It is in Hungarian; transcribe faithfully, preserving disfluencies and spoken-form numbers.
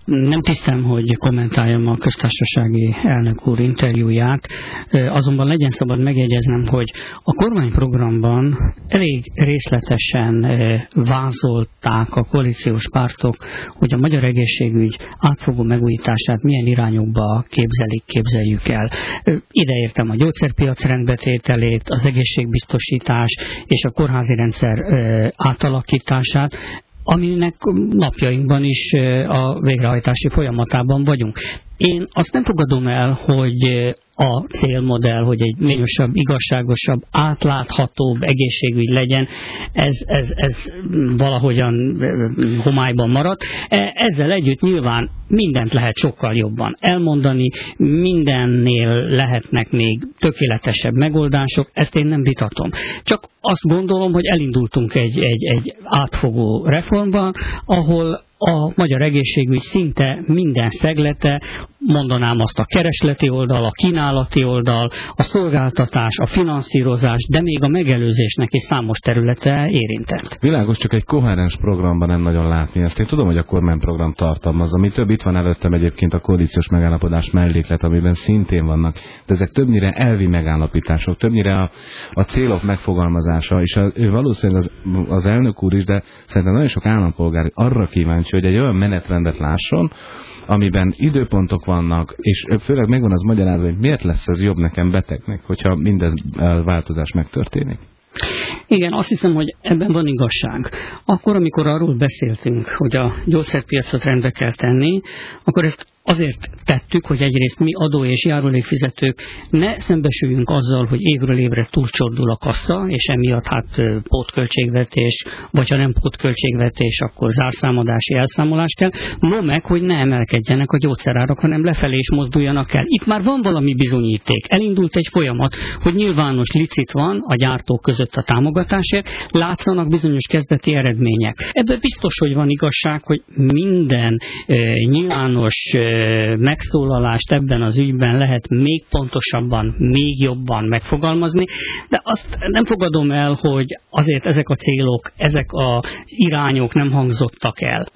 Nem tisztem, hogy kommentáljam a köztársasági elnök úr interjúját, azonban legyen szabad megjegyeznem, hogy a kormányprogramban elég részletesen vázolták a koalíciós pártok, hogy a magyar egészségügy átfogó megújítását milyen irányokba képzelik, képzeljük el. Ideértem a gyógyszerpiac rendbetételét, az egészségbiztosítás és a kórházi rendszer átalakítását, aminek napjainkban is a végrehajtási folyamatában vagyunk. Én azt nem fogadom el, hogy a célmodell, hogy egy mélyosabb, igazságosabb, átláthatóbb egészségügy legyen, ez, ez, ez valahogyan homályban maradt. Ezzel együtt nyilván mindent lehet sokkal jobban elmondani, mindennél lehetnek még tökéletesebb megoldások, ezt én nem vitatom. Csak azt gondolom, hogy elindultunk egy, egy, egy átfogó reformban, ahol a magyar egészségügy szinte minden szeglete, mondanám azt a keresleti oldal, a kínálati oldal, a szolgáltatás, a finanszírozás, de még a megelőzésnek is számos területe érintett. Világos, csak egy koherens programban nem nagyon látni ezt. Én tudom, hogy a kormányprogram tartalmaz, ami több itt van előttem egyébként a koalíciós megállapodás melléklet, amiben szintén vannak, de ezek többnyire elvi megállapítások, többnyire a, a célok megfogalmazása, és a, valószínűleg az, az elnök úr is, de szerintem nagyon sok állampolgár arra kíváncsi, hogy egy olyan menetrendet lásson, amiben időpontok vannak, és főleg megvan az magyarázva, hogy miért lesz ez jobb nekem betegnek, hogyha mindez változás megtörténik. Igen, azt hiszem, hogy ebben van igazság. Akkor, amikor arról beszéltünk, hogy a gyógyszerpiacot rendbe kell tenni, akkor ezt azért tettük, hogy egyrészt mi adó- és járulékfizetők ne szembesüljünk azzal, hogy évről évre túlcsordul a kassa, és emiatt hát pótköltségvetés, vagy ha nem pótköltségvetés, akkor zárszámadási elszámolás kell. No meg, hogy ne emelkedjenek a gyógyszerárak, hanem lefelé is mozduljanak el. Itt már van valami bizonyíték. Elindult egy folyamat, hogy nyilvános licit van a gyártók között a támogatásért, látszanak bizonyos kezdeti eredmények. Ebben biztos, hogy van igazság, hogy minden e, nyilvános e, megszólalást ebben az ügyben lehet még pontosabban, még jobban megfogalmazni, de azt nem fogadom el, hogy azért ezek a célok, ezek az irányok nem hangzottak el.